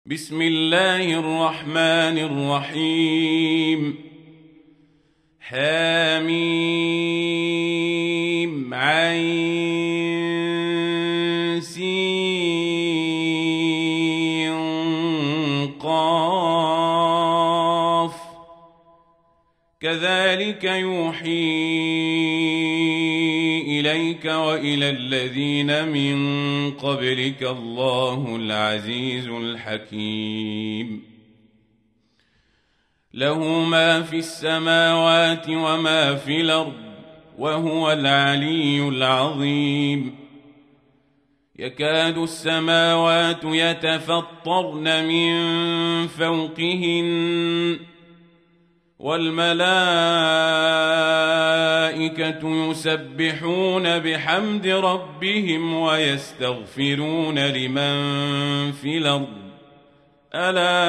بسم الله الرحمن الرحيم حميم عين سين قاف كذلك يوحي إليك وإلى الذين من قبلك الله العزيز الحكيم له ما في السماوات وما في الأرض وهو العلي العظيم يكاد السماوات يتفطرن من فوقهن والملائكة يسبحون بحمد ربهم ويستغفرون لمن في الأرض ألا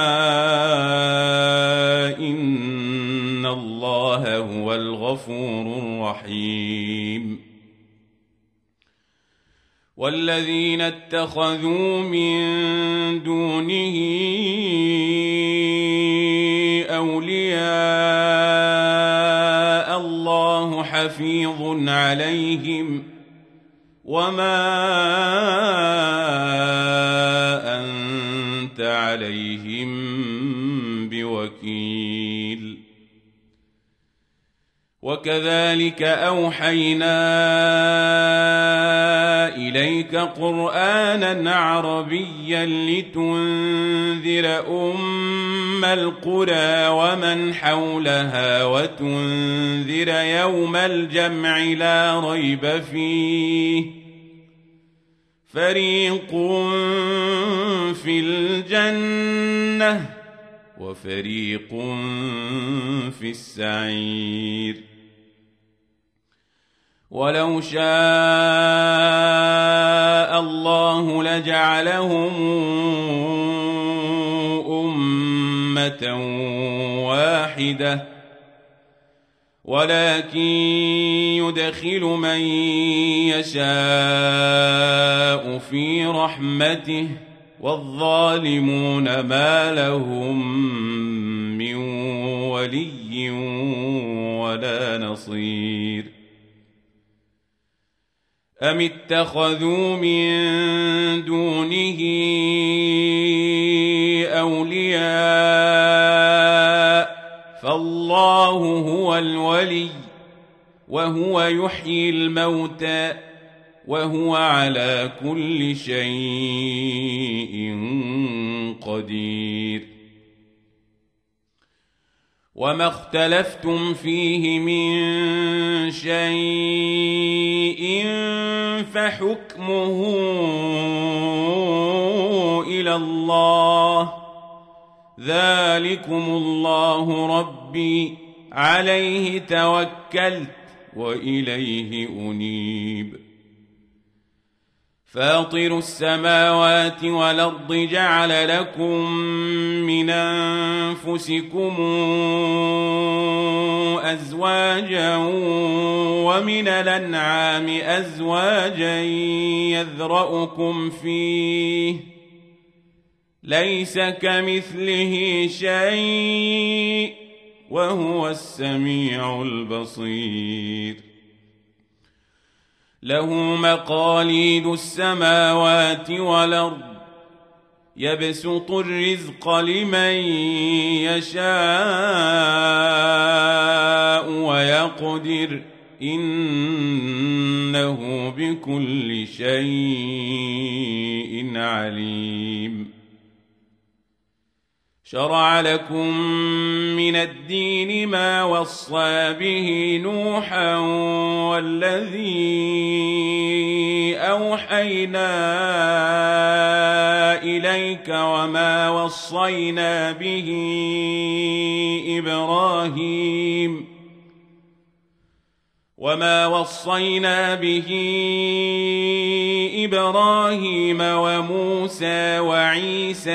إن الله هو الغفور الرحيم والذين اتخذوا من دونه أولياء الله حفيظ عليهم وما أنت عليهم بوكيل وكذلك أوحينا إليك قرآنا عربيا لتنذر أم القرى ومن حولها وتنذر يوم الجمع لا ريب فيه فريق في الجنة وفريق في السعير ولو شاء الله لجعلهم أمة واحدة ولكن يدخل من يشاء في رحمته والظالمون ما لهم من ولي ولا نصير أم اتخذوا من دونه أولياء فالله هو الولي وهو يحيي الموتى وهو على كل شيء قدير وما اختلفتم فيه من شيء فحكمه إلى الله ذلكم الله ربي عليه توكلت وإليه أنيب فاطر السماوات والأرض جعل لكم من أنفسكم أزواجا ومن الأنعام أزواجا يذرأكم فيه ليس كمثله شيء وهو السميع البصير له مقاليد السماوات والأرض يبسط الرزق لمن يشاء ويقدر إنه بكل شيء عليم شرع لكم من الدين ما وصى به نوحا والذي أوحينا إليك وما وصينا به إبراهيم وموسى وعيسى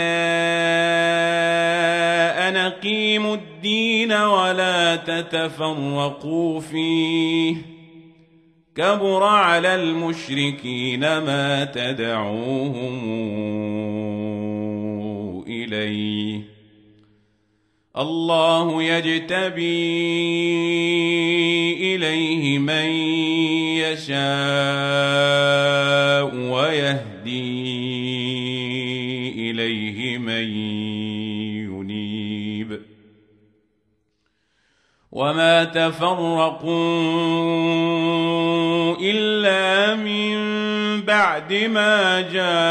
أن أقيموا الدين ولا تتفرقوا فيه كبر على المشركين ما تدعوهم إليه الله يجتبي إليه من يشاء ويهدي إليه من ينيب وما تفرقوا إلا من بعد ما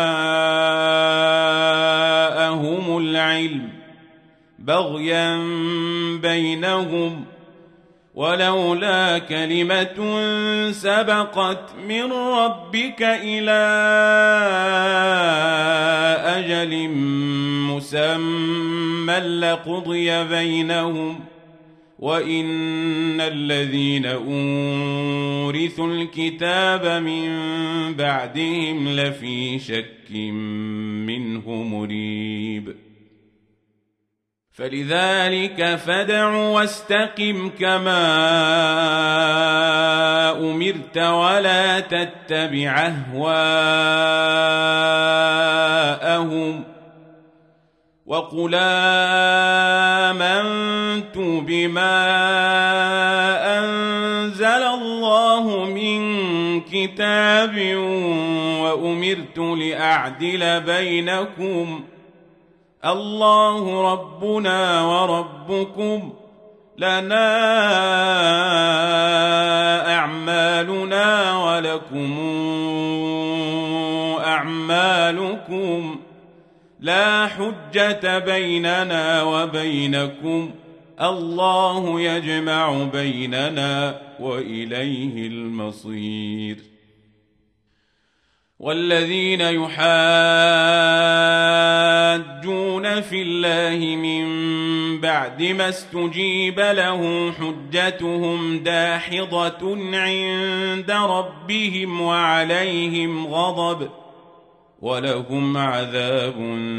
جاءهم العلم بغيا بينهم ولولا كلمة سبقت من ربك إلى أجل مسمى لقضي بينهم وإن الذين أورثوا الكتاب من بعدهم لفي شك منه مريب فلذلك فادع واستقم كما أمرت ولا تتبع أهواءهم وقل آمنت بما أنزل الله من كتاب وأمرت لأعدل بينكم الله ربنا وربكم لنا أعمالنا ولكم أعمالكم لا حجة بيننا وبينكم الله يجمع بيننا وإليه المصير والذين يحاجون في الله من بعد ما استجيب له حجتهم داحضة عند ربهم وعليهم غضب ولهم عذاب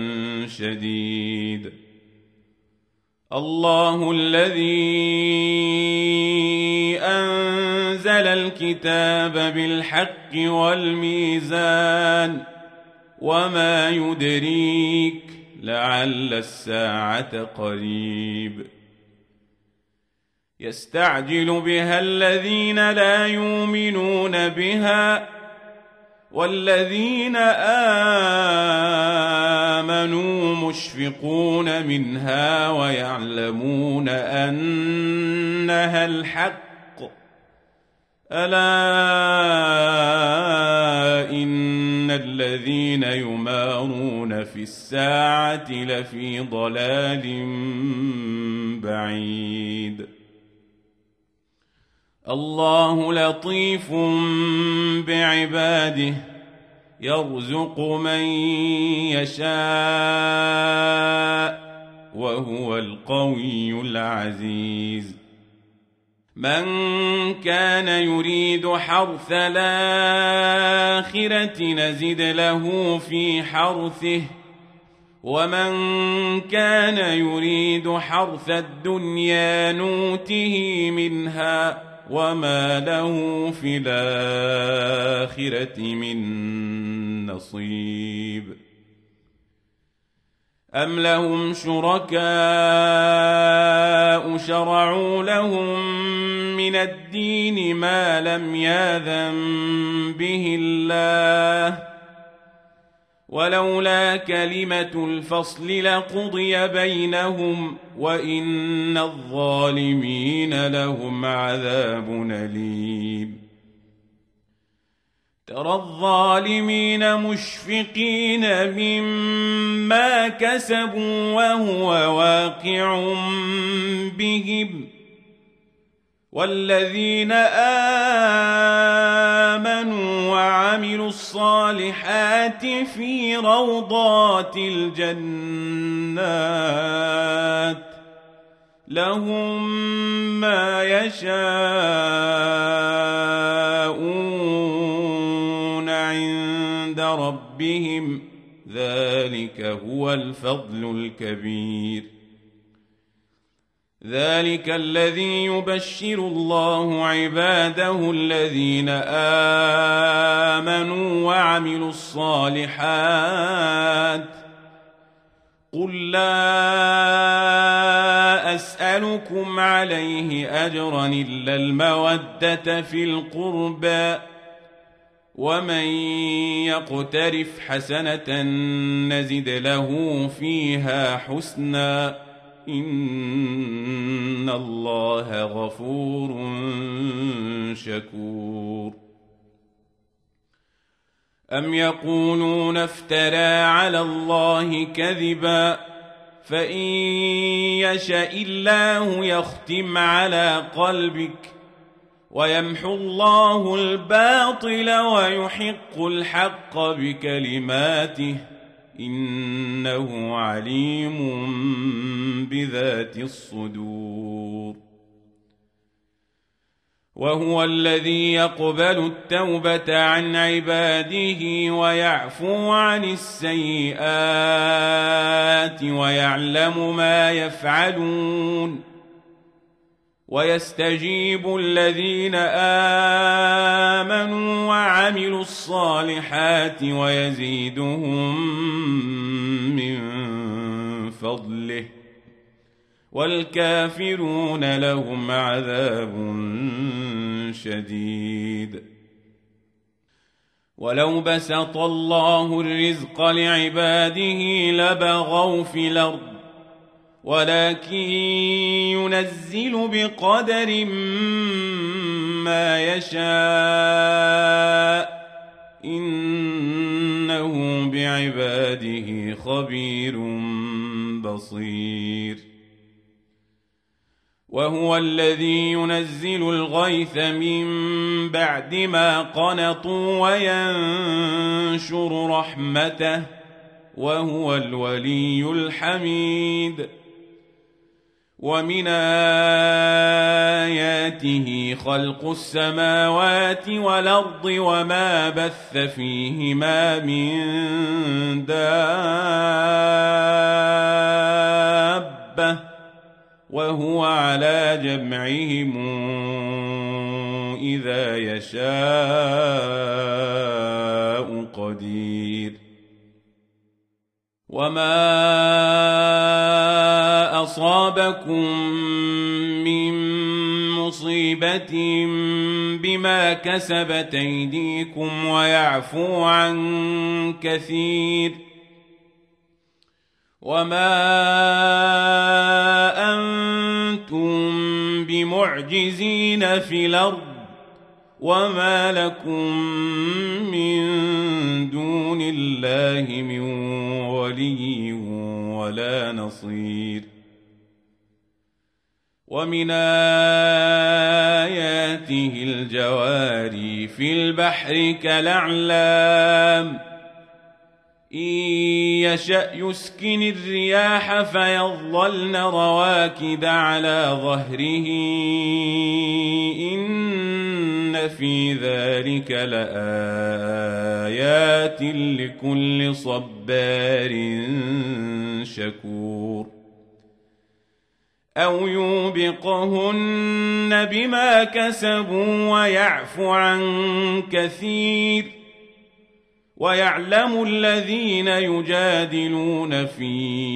شديد الله الذي أنزل الكتاب بالحق والميزان وما يدريك لعل الساعة قريب يستعجل بها الذين لا يؤمنون بها والذين آمنوا مشفقون منها ويعلمون أنها الحق ألا إن الذين يمارون في الساعة لفي ضلال بعيد الله لطيف بعباده يرزق من يشاء وهو القوي العزيز من كان يريد حرث الآخرة نزد له في حرثه ومن كان يريد حرث الدنيا نوته منها وما له في الآخرة من نصيب أم لهم شركاء شرعوا لهم من الدين ما لم يأذن به الله ولولا كلمة الفصل لقضي بينهم وإن الظالمين لهم عذاب أليم ترى الظالمين مشفقين مما كسبوا وهو واقع بهم والذين آمنوا وعملوا الصالحات في روضات الجنات لهم ما يشاءون عند ربهم ذلك هو الفضل الكبير ذلك الذي يبشر الله عباده الذين آمنوا وعملوا الصالحات قل لا أسألكم عليه أجرا إلا المودة في القربى ومن يقترف حسنة نزد له فيها حسنا إن الله غفور شكور أم يقولون افترى على الله كذبا فإن يشاء الله يختم على قلبك ويمحو الله الباطل ويحق الحق بكلماته إنه عليم بذات الصدور وهو الذي يقبل التوبة عن عباده ويعفو عن السيئات ويعلم ما يفعلون ويستجيب الذين آمنوا وعملوا الصالحات ويزيدهم من فضله والكافرون لهم عذاب شديد ولو بسط الله الرزق لعباده لبغوا في الأرض ولكن ينزل بقدر ما يشاء إنه بعباده خبير بصير وهو الذي ينزل الغيث من بعد ما قنطوا وينشر رحمته وهو الولي الحميد ومن آياته خلق السماوات والأرض وما بث فيهما من دابة وهو على جمعهم إذا يشاء قدير وما أصابكم من مصيبة بما كسبت أيديكم ويعفو عن كثير وما أنتم بمعجزين في الأرض وما لكم من دون الله من ولي ولا نصير ومن آياته الجواري في البحر كالأعلام إن يشأ يسكن الرياح فيظلن رواكد على ظهره إن في ذلك لآيات لكل صبار شكور أو يوبقهن بما كسبوا ويعفو عن كثير ويعلم الذين يجادلون في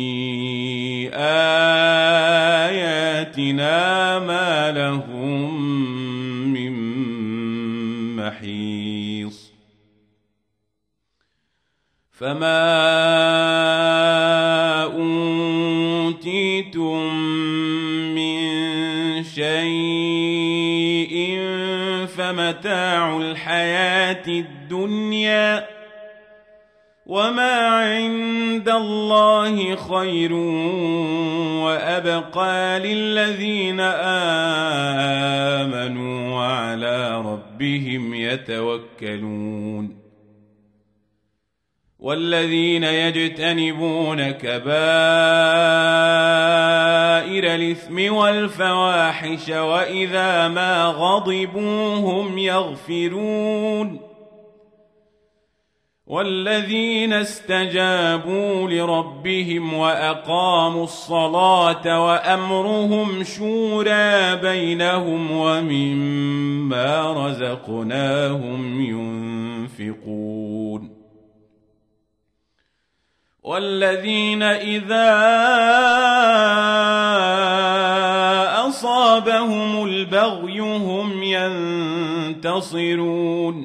آياتنا ما لهم من محيص فما أوتيتم من شيء فمتاع الحياة الدنيا وما عند الله خير وأبقى للذين آمنوا وعلى ربهم يتوكلون والذين يجتنبون كبائر الإثم والفواحش وإذا ما غضبوا هم يغفرون والذين استجابوا لربهم وأقاموا الصلاة وأمرهم شورى بينهم ومما رزقناهم ينفقون والذين إذا أصابهم البغي هم ينتصرون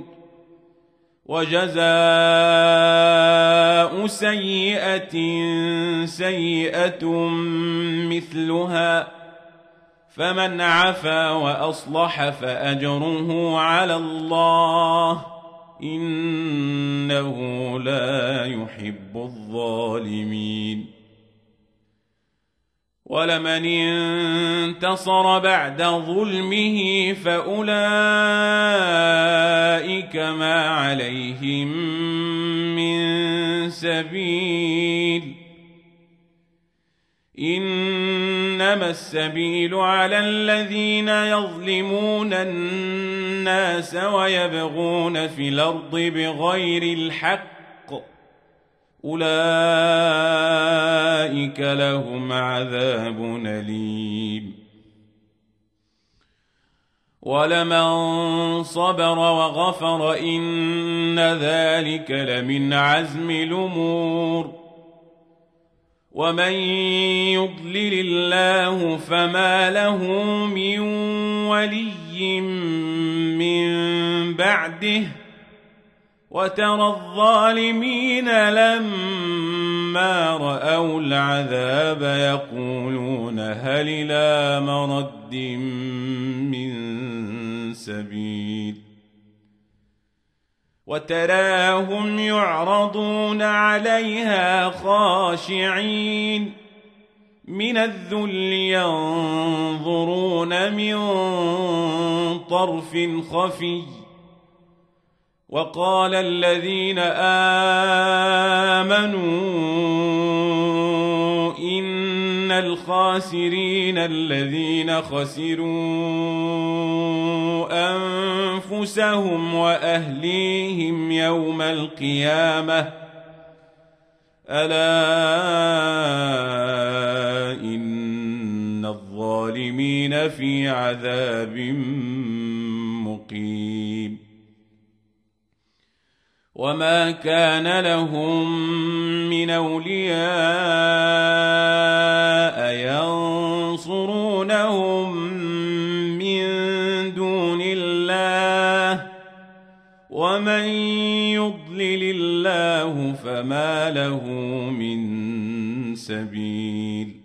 وجزاء سيئة سيئة مثلها فمن عفا وأصلح فأجره على الله إنه لا يحب الظالمين ولمن انتصر بعد ظلمه فأولئك ما عليهم من سبيل إنما السبيل على الذين يظلمون الناس ويبغون في الأرض بغير الحق أولئك لهم عذاب أليم ولمن صبر وغفر إن ذلك لمن عزم الأمور ومن يضلل الله فما له من ولي من بعده وترى الظالمين لما رأوا العذاب يقولون هل إلى مرد من سبيل وتراهم يعرضون عليها خاشعين من الذل ينظرون من طرف خفي وقال الذين آمنوا إن الخاسرين الذين خسروا أنفسهم وأهليهم يوم القيامة ألا إن الظالمين في عذاب مقيم وما كان لهم من أولياء ينصرونهم من دون الله ومن يضلل الله فما له من سبيل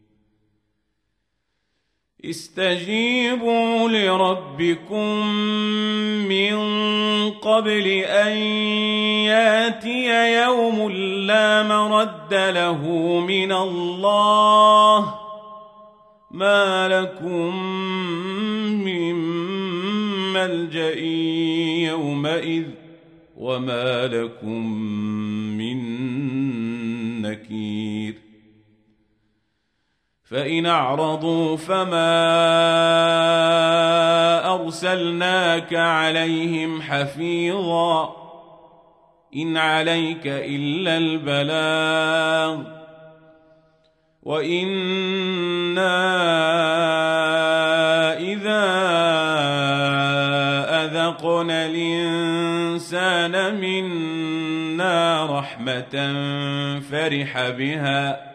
استجيبوا لربكم من قبل أن ياتي يوم لا مرد له من الله ما لكم من ملجأ يومئذ وما لكم من نكير فإن أعرضوا فما أرسلناك عليهم حفيظا إن عليك إلا البلاغ وإنا إذا أذقنا الإنسان منا رحمة فرح بها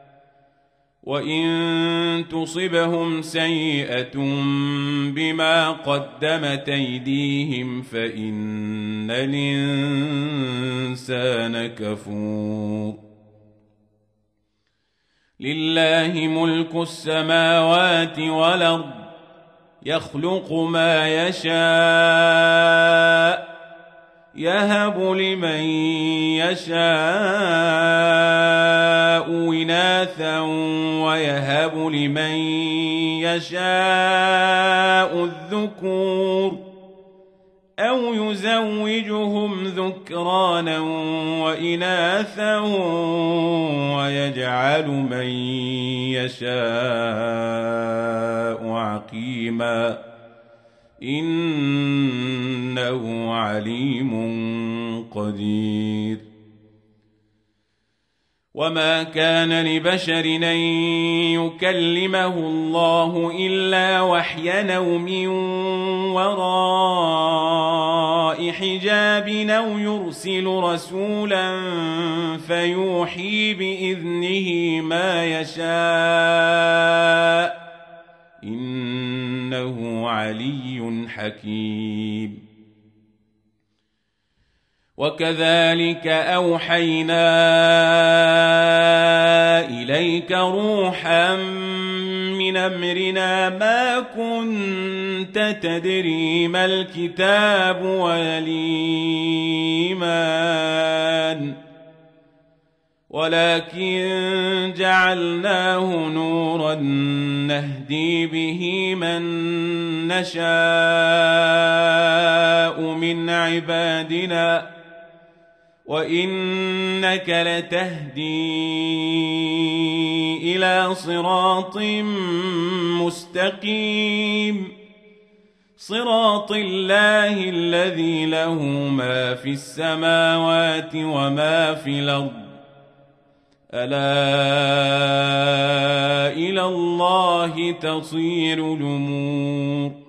وإن تصبهم سيئة بما قدمت أيديهم فإن الإنسان كفور لله ملك السماوات والأرض يخلق ما يشاء يهب لمن يشاء إناثا ويهب لمن يشاء الذكور أو يزوجهم ذكرانا وإناثا ويجعل من يشاء عقيما إنه عليم قدير وما كان لبشر أن يكلمه الله إلا وحيا أو من وراء حجاب أو يرسل رسولا فيوحي بإذنه ما يشاء إنه علي حكيم. وكذلك أوحينا إليك روحا من أمرنا ما كنت تدري ما الكتاب ولا الإيمان ولكن جعلناه نورا نهدي به من نشاء من عبادنا وإنك لتهدي إلى صراط مستقيم صراط الله الذي له ما في السماوات وما في الأرض ألا إلى الله تصير الأمور.